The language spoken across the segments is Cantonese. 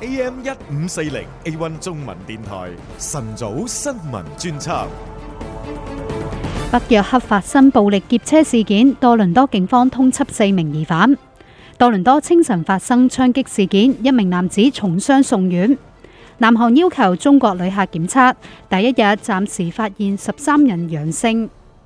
AM1540 A1 中文電台晨早新聞專輯。 北約克發生暴力劫車事件，多倫多警方通緝4名疑犯。多倫多清晨發生槍擊事件，一名男子重傷送院。南韓要求中國旅客檢測，第一日暫時發現13人陽性。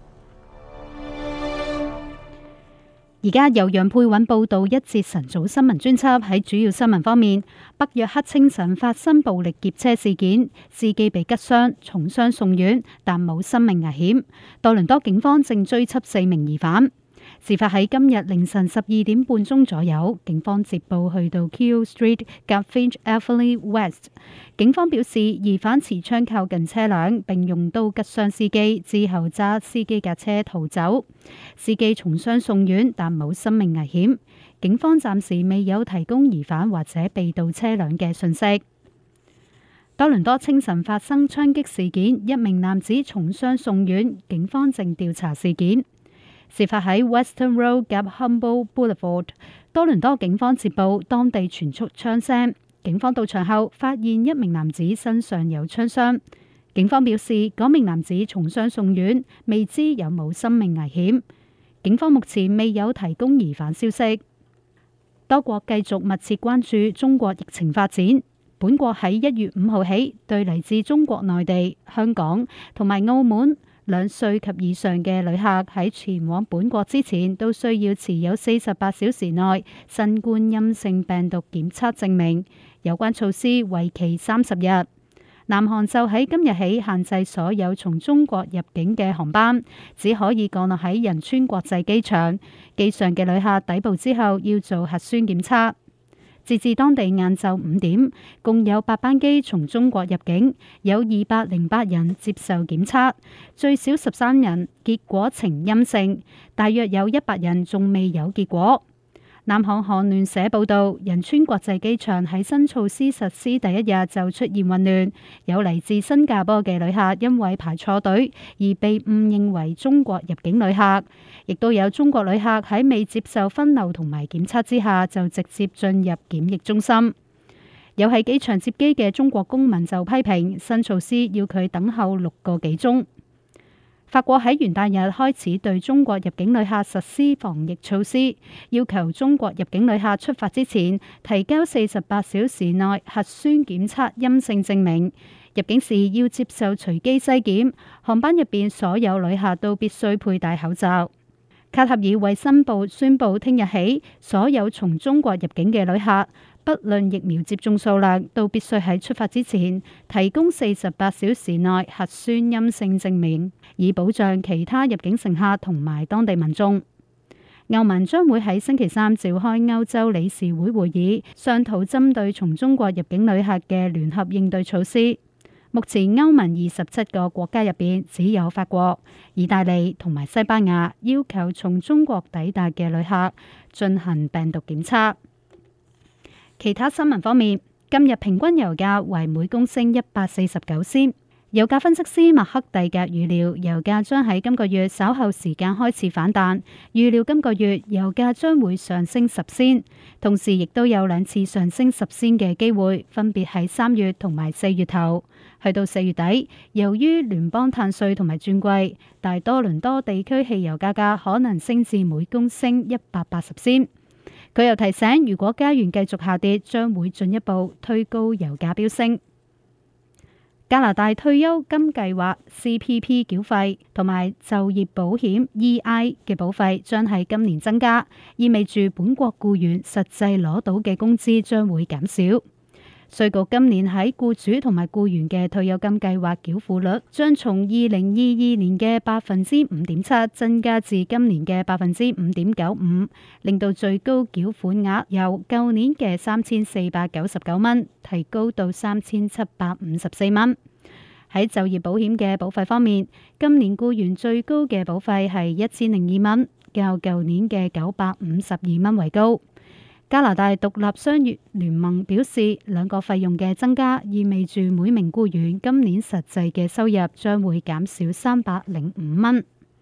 而家由楊佩韻報道一節晨早新聞專輯。喺主要新聞方面，北約克清晨發生暴力劫車事件，司機被擊傷，重傷送院，但冇生命危險。多倫多警方正追緝4名疑犯。事發喺今日凌晨12點半鐘左右，警方接報去到 Keele Street 及 Finch Avenue West。警方表示，疑犯持槍靠近車輛，並用刀拮傷司機，之後揸司機架車逃走。司機重傷送院，但冇生命危險。警方暫時未有提供疑犯或者被盜車輛嘅訊息。多倫多清晨發生槍擊事件，一名男子重傷送院，警方正調查事件。事發喺 Western Road 及 Humboldt Boulevard。多倫多警方接報，當地傳出槍聲。警方到場後發現一名男子身上有槍傷。警方表示，嗰名男子重傷送院，未知有冇生命危險。警方目前未有提供疑犯消息。多國繼續密切關注中國疫情發展。本國喺1月5號起，對嚟自中國內地、香港同埋澳門2歲及以上嘅旅客喺前往本國之前，都需要持有48小時內新冠陰性病毒檢測證明。有關措施為期30日。南韓就喺今日起限制所有從中國入境嘅航班，只可以降落喺仁川國際機場。機上嘅旅客抵埗之後要做核酸檢測。截至當地晏晝5點，共有8班機從中國入境，有208人接受檢測，最少13人結果呈陰性，大約有100人仲未有結果。南韓韓聯社報導，仁川國際機場喺新措施實施第一日就出現混亂，有嚟自新加坡嘅旅客因為排錯隊而被誤認為中國入境旅客，亦都有中國旅客喺未接受分流同埋檢測之下就直接進入檢疫中心。有喺機場接機嘅中國公民就批評新措施要佢等候6個幾鐘。法國喺元旦日開始對中國入境旅客實施防疫措施，要求中國入境旅客出發之前提交48小時內核酸檢測陰性證明，入境時要接受隨機篩檢，航班入邊所有旅客都必須佩戴口罩。卡塔爾衛生部宣布，聽日起所有從中國入境嘅旅客，不論疫苗接種數量，都必須喺出發之前提供48小時內核酸陰性證明，以保障其他入境乘客同埋當地民眾。歐盟將會喺星期三召開歐洲理事會會議，商討針對從中國入境旅客嘅聯合應對措施。目前歐盟27個國家入邊，只有法國、意大利同埋西班牙要求從中國抵達嘅旅客進行病毒檢測。其他新聞方面，今日平均油價為每公升149仙。油價分析師麥克蒂格預料，油價將喺今個月稍後時間開始反彈，預料今個月油價將會上升10仙，同時亦都有2次上升10仙嘅機會，分別喺3月同埋4月頭。去到4月底，由於聯邦碳稅同埋轉季，大多倫多地區汽油價格可能升至每公升180仙。佢又提醒，如果加元繼續下跌，將會進一步推高油價飆升。加拿大退休金計劃 CPP 繳費同埋就業保險 EI 嘅保費將喺今年增加，意味住本國僱員實際攞到嘅工資將會減少。稅局今年喺僱主同埋僱員嘅退休金計劃繳付率將從2022年嘅5.7%增加至今年嘅5.95%，令到最高繳款額由舊年嘅3499蚊提高到3754蚊。喺就業保險嘅保費方面，今年僱員最高嘅保費係1002蚊，較舊年嘅952蚊為高。加拿大獨立商業聯盟表示，兩個費用嘅增加意味住每名僱員今年實際嘅收入將會減少305蚊。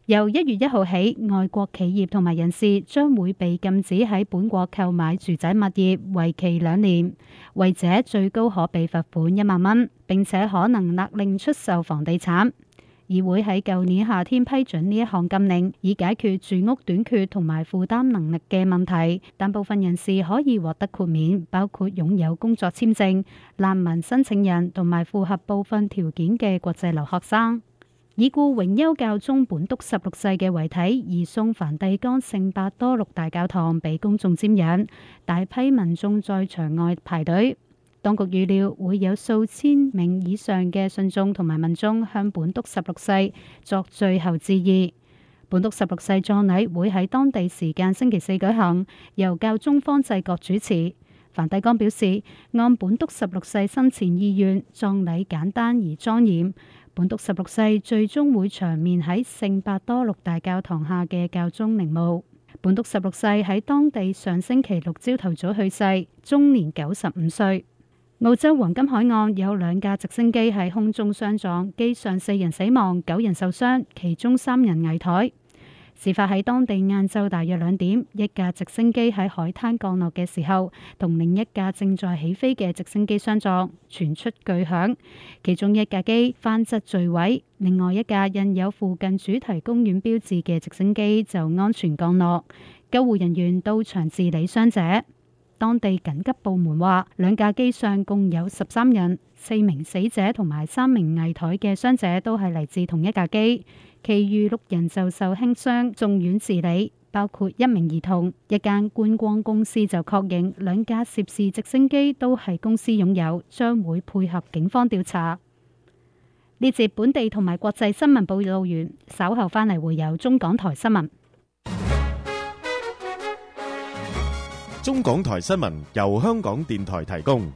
由1月1號起，外國企業同埋人士將會被禁止喺本國購買住宅物業，為期2年，違者最高可被罰款1萬蚊，並且可能勒令出售房地產。議會喺舊年夏天批准呢一項禁令，以解決住屋短缺同埋負擔能力嘅問題。但部分人士可以獲得豁免，包括擁有工作簽證、難民申請人同埋符合部分條件嘅國際留學生。已故榮休教宗本篤16世嘅遺體移送梵蒂岡聖伯多祿大教堂俾公眾瞻仰，大批民眾在場外排隊。當局預料會有數千名以上嘅信眾同埋民眾向本篤16世作最後致意。本篤16世葬禮會喺當地時間星期4舉行，由教宗方濟各主持。梵蒂岡表示，按本篤16世生前意願，葬禮簡單而莊嚴。本篤16世最終會長眠喺聖伯多祿大教堂下嘅教宗陵墓。本篤16世喺當地上星期6朝頭早去世，終年95歲。澳洲黃金海岸有2架直升機喺空中相撞，機上4人死亡，9人受傷，其中3人危殆。事發喺當地晏晝大約2點，一架直升機喺海灘降落嘅時候，同另一架正在起飛嘅直升機相撞，傳出巨響，其中一架機翻側墜毀，另外一架印有附近主題公園標誌嘅直升機就安全降落，救護人員到場治理傷者。當地緊急部門話，2架機上共有13人，4名死者同埋3名危殆嘅傷者都係嚟自同一架機，其餘6人就受輕傷送院治理，包括1名兒童。一間觀光公司就確認2架涉事直升機都係公司擁有，將會配合警方調查。呢節本地同埋國際新聞報道完，稍後返嚟會有中港台新聞。 中港台新聞由香港電台提供。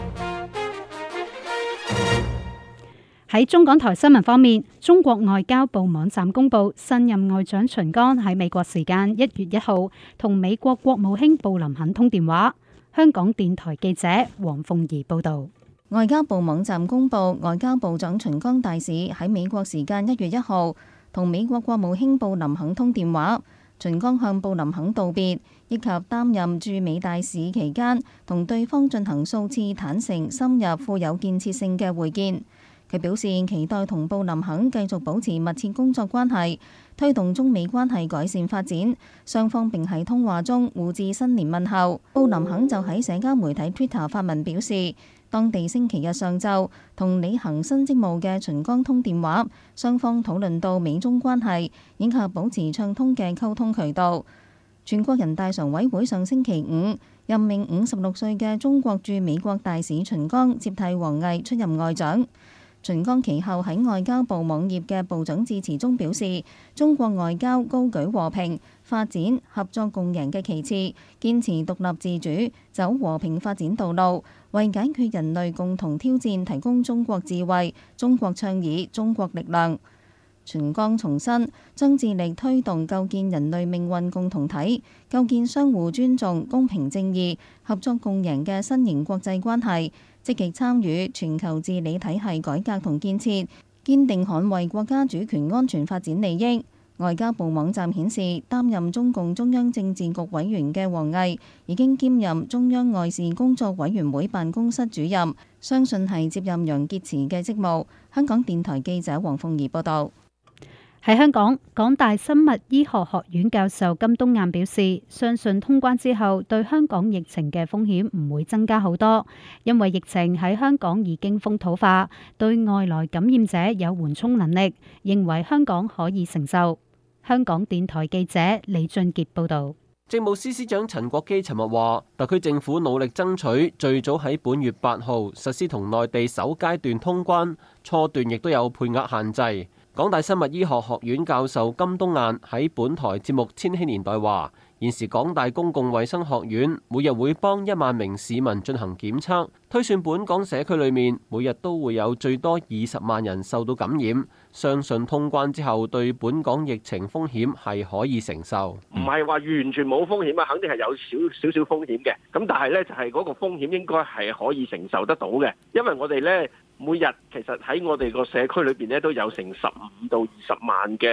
喺中港台新聞方面，中國外交部網站公布，新任外長秦剛喺美國時間1月1號同美國國務卿布林肯通電話。香港電台記者黃鳳儀報道。 外交部網站公布，外交部長秦剛大使喺美國時間1月1號同美國國務卿布林肯通電話。秦剛向布林肯道別，以及擔任駐美大使期間，同對方進行數次坦誠、深入、富有建設性嘅會見。佢表示期待同布林肯繼續保持密切工作關係，推動中美關係改善發展。雙方並喺通話中互致新年問候。布林肯就喺社交媒體 Twitter 發文表示，當地星期日上晝同履行新職務嘅秦剛通電話，雙方討論到美中關係以及保持暢通嘅溝通渠道。全國人大常委會上星期5任命56歲嘅中國駐美國大使秦剛接替王毅出任外長。秦剛其後喺外交部網頁嘅部長致辭中表示，中國外交高舉和平、發展、合作共贏嘅旗幟，堅持獨立自主，走和平發展道路，為解決人類共同挑戰提供中國智慧、中國倡議、中國力量。秦剛重申，將致力推動構建人類命運共同體，構建相互尊重、公平正義、合作共贏嘅新型國際關係，積極參與全球治理體系改革同建設，堅定捍衛國家主權安全發展利益。外交部網站顯示，擔任中共中央政治局委員嘅王毅已經兼任中央外事工作委員會辦公室主任，相信係接任楊潔篪嘅職務。香港電台記者黃鳳儀報道。 喺香港，港大生物醫學學院教授金冬雁表示，相信通關之後對香港疫情嘅風險唔會增加好多，因為疫情喺香港已經風土化，對外來感染者有緩衝能力，認為香港可以承受。香港電台記者李俊傑報導。 政務司司長陳國基尋日話，特區政府努力爭取最早喺本月8號實施同內地首階段通關，初段亦都有配額限制。港大生物醫學學院教授金冬雁喺本台節目《千禧年代》話，現時港大公共衛生學院每日會幫1萬名市民進行檢測，推算本港社區裏面每日都會有最多20萬人受到感染，相信通關之後對本港疫情風險係可以承受。 唔係話完全冇風險啊，肯定係有少少風險嘅。咁但係呢，就係嗰個風險應該係可以承受得到嘅，因為我哋呢，每日其實喺我哋個社區裏邊呢，都有成15到20萬嘅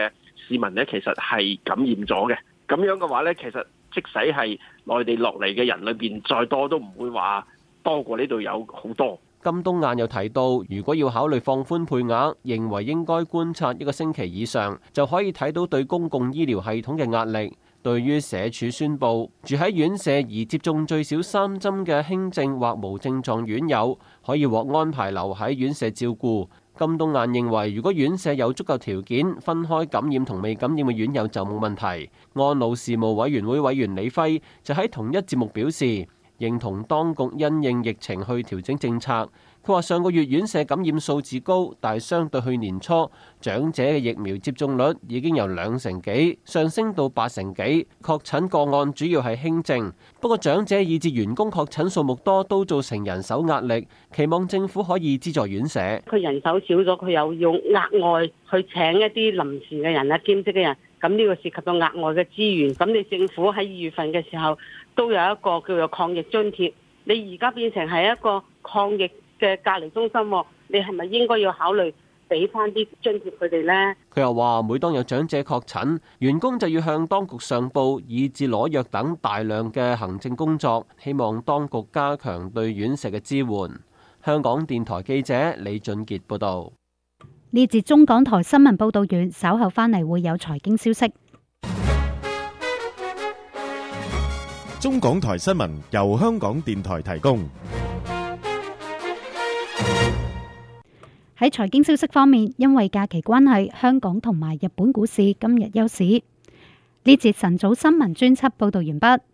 市民呢，其實係感染咗嘅。咁樣嘅話呢，其實即使係內地落嚟嘅人裏邊再多，都唔會話多過呢度有好多。 金冬雁又提到，如果要考慮放寬配額，認為應該觀察1個星期以上，就可以睇到對公共醫療系統嘅壓力。對於社署宣布住喺院舍而接種最少3針嘅輕症或無症狀院友，可以獲安排留喺院舍照顧。金冬雁認為，如果院舍有足夠條件分開感染同未感染嘅院友就冇問題。安老事務委員會委員李輝就喺同一節目表示，認同當局因應疫情去調整政策。佢話上個月院舍感染數字高，但係相對去年初，長者嘅疫苗接種率已經由2成幾上升到8成幾。確診個案主要係輕症，不過長者以至員工確診數目多，都造成人手壓力。期望政府可以資助院舍。 佢人手少咗，佢又要額外去請一啲臨時嘅人啊、兼職嘅人，咁呢個涉及到額外嘅資源。咁你政府喺2月份嘅時候都有一個叫做抗疫津貼，你而家變成係一個抗疫嘅隔離中心，你係咪應該要考慮俾翻啲津貼佢哋呢？ 佢又話，每當有長者確診，員工就要向當局上報，以至攞藥等大量嘅行政工作，希望當局加強對院舍嘅支援。香港電台記者李俊傑報導。 呢節中港台新聞報導完，稍後返嚟會有財經消息。 中港台新聞由香港電台提供。 喺財經消息方面，因為假期關係，香港同埋日本股市今日休市。呢節晨早新聞專輯報導完畢。